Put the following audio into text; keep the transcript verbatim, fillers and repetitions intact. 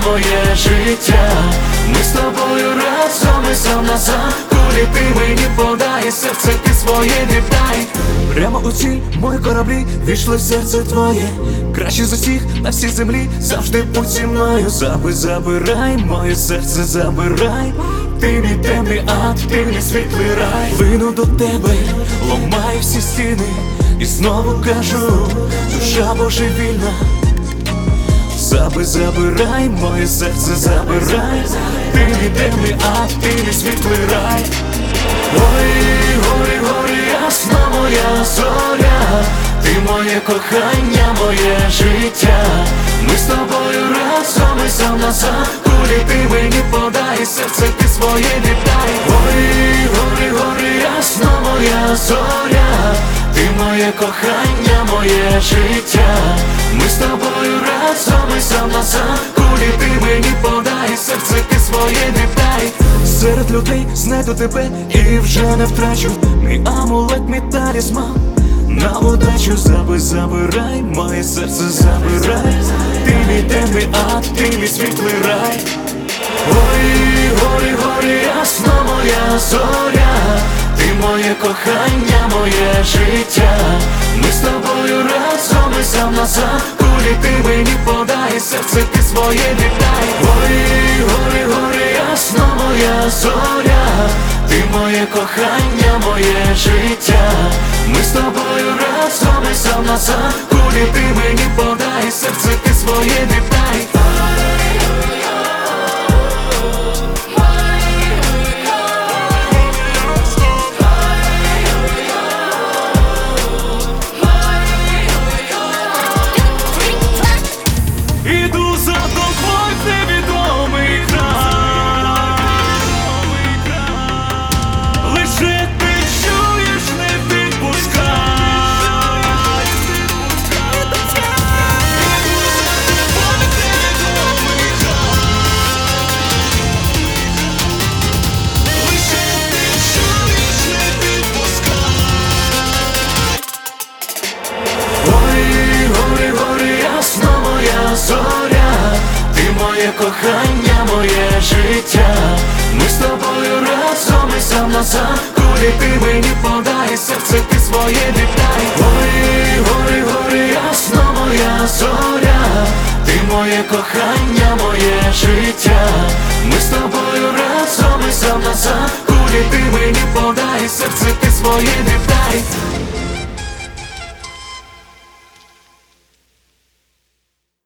моє життя. Ми з тобою разом і сам на сам. Кулі ти мені подай, серце ти своє віддай. Прямо у ціль мої кораблі війшли в серце твоє. Краще з усіх на всій землі, завжди будь зі мною. Заби, забирай, моє серце забирай. Ти мій темний ад, ти мій світлий рай. Лину до тебе, ломаю всі стіни. І знову кажу, душа божевільна. Заби, забирай, моє серце забирай. Ти мій темний ад, ти мій світлий рай. Ой, горі, горі, ясна моя зоря. Ти моє кохання, моє життя. Ми з тобою разом і сам на сам. Кулі ти мені подай, серце ти своє віддай. Ой, горі, горі, ясна моя зоря. Ти моє кохання, моє життя. Ми з тобою разом і сам на сам. Кулі ти мені подай, серце ти своє віддай. Серед людей знайду тебе і вже не втрачу. Мій амулет, мій талісман на удачу. Заби, забирай, моє серце забирай. Ти мій темний ад, ти мій світлий рай. Ой, горі, горі, ясна моя зоря. Ти моє кохання, моє життя. Ми з тобою разом і сам на сам. Кулі ти мені подай, серце ти своє віддай. Ой, горі, горі, ясна моя зоря. Ти моє кохання, моє життя. Ми з тобою разом і сам на сам. Кулі ти мені подай, серце ти своє віддай. Іду за тобою в невідомий край. Лише ти чуєш, не відпускай. Іду за тобою в невідомий край. Лише ти чуєш, не відпускай. Ой, горі, горі, ясна моя зоря. Ти моє кохання, моє життя. Ми з тобою разом і сам на сам. Кулі ти мені подай, серце ти своє віддай. Ой, горі, горі, ясна моя зоря. Ти моє кохання, моє життя. Ми з тобою разом і сам на сам. Кулі ти мені подай, серце ти своє віддай.